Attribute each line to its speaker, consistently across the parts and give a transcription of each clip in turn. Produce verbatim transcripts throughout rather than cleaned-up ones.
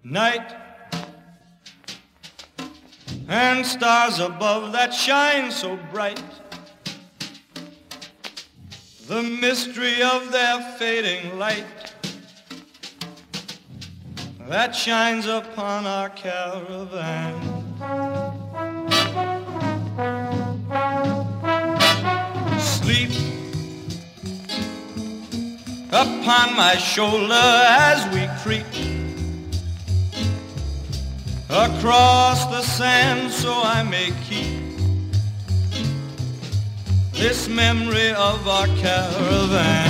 Speaker 1: night and stars above that shine so bright. The mystery of their fading light that shines upon our caravan. Sleep upon my shoulder as we creep across the sand, so I may keep this memory of our caravan.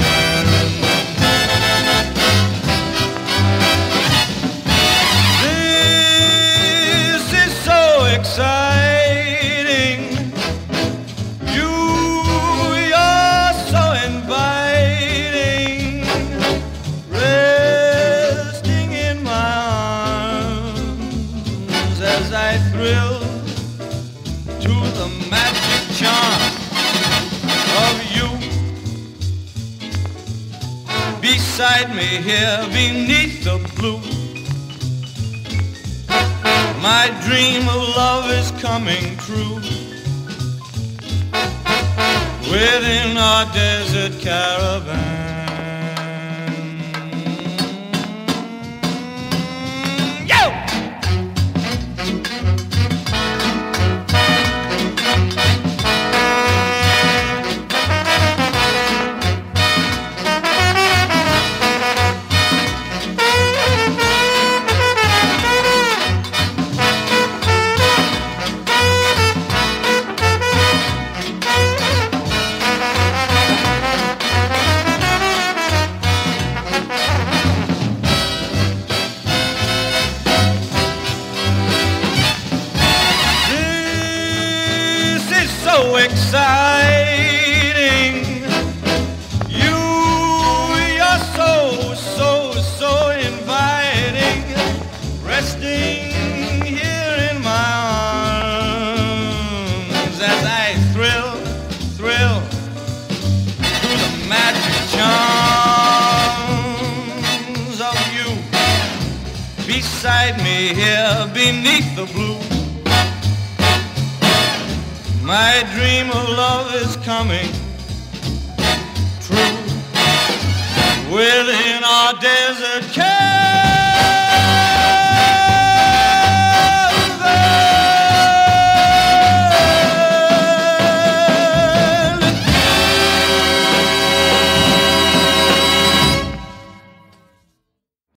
Speaker 1: This is so exciting. You, you're so inviting, resting in my arms as I thrill to the magic charm of you. Beside me here beneath the blue, my dream of love is coming true. Within our desert caravan. So exciting. You, you're so, so, so inviting, resting here in my arms as I thrill, thrill through the magic charms of you. Beside me here beneath the blue, my dream of love is coming true. Within our desert cave.